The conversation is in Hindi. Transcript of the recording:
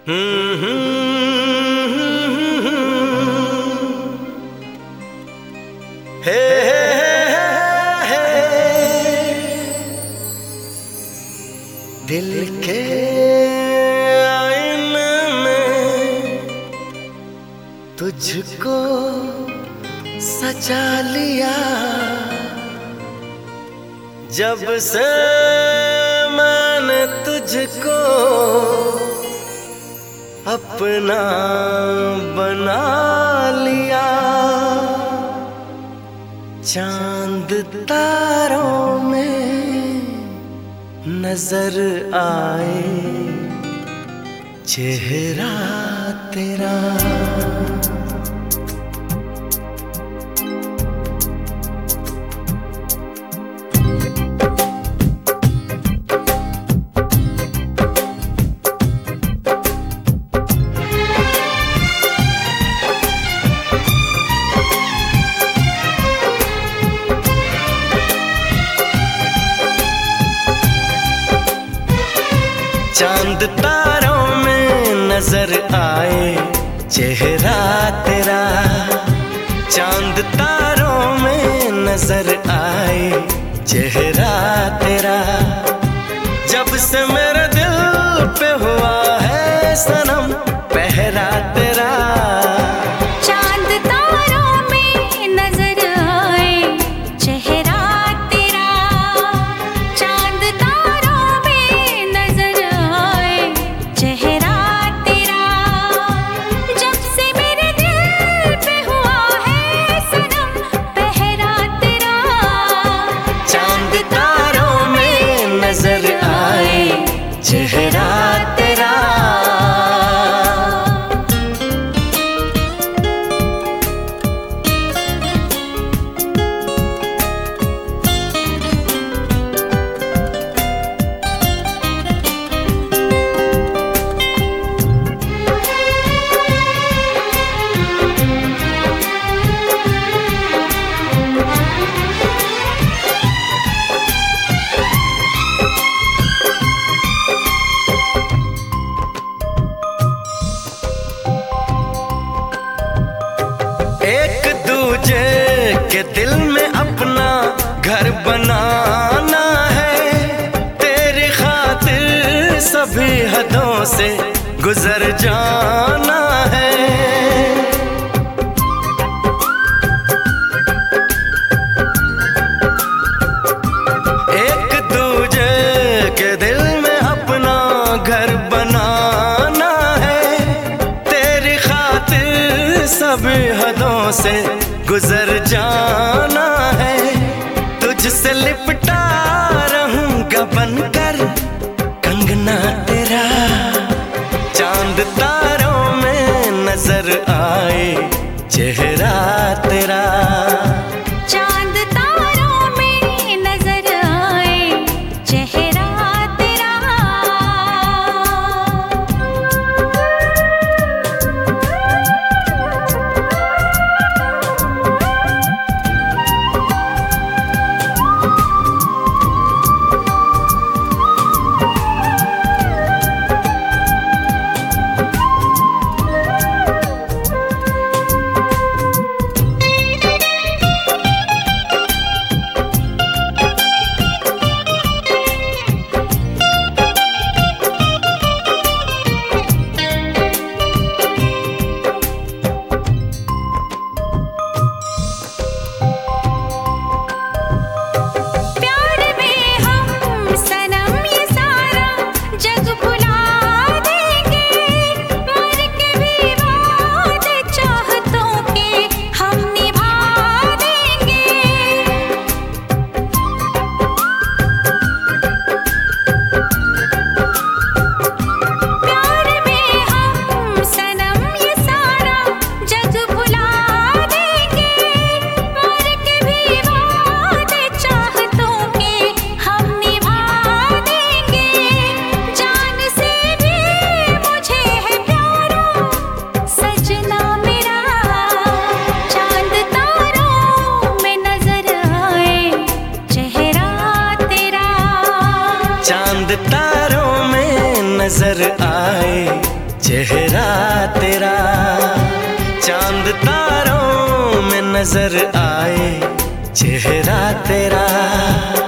हे दिल के आईने में तुझको सजा लिया, जब से मैंने तुझको अपना बना लिया। चांद तारों में नजर आए चेहरा तेरा। चांद तारों में नजर आए चेहरा तेरा। चांद तारों में नजर आए चेहरा तेरा। जब से मेरे दिल पे हुआ है सनम पहरा तेरा। चांद तारों में नजर आए चेहरा तेरा। चांद तारों में नजर आए चेहरा तेरा। जब से मेरे दिल पे हुआ है सनम पहरा तेरा। चांद तारों में नजर आए चेहरा तेरा। एक दूजे के दिल में अपना घर बनाना है। तेरी खातिर सभी हदों से गुजर जाना है। एक दूजे के दिल में अपना घर बनाना है। तेरी खातिर सभी हदों से गुजर जाना है। तुझसे लिपटा रहूंगा बनकर कंगना तेरा। चांद तारों में नजर आए चेहरा तेरा। चांद तारों में नजर आए चेहरा तेरा। चांद तारों में नजर आए चेहरा तेरा चांद तारों में नजर आए, चेहरा तेरा।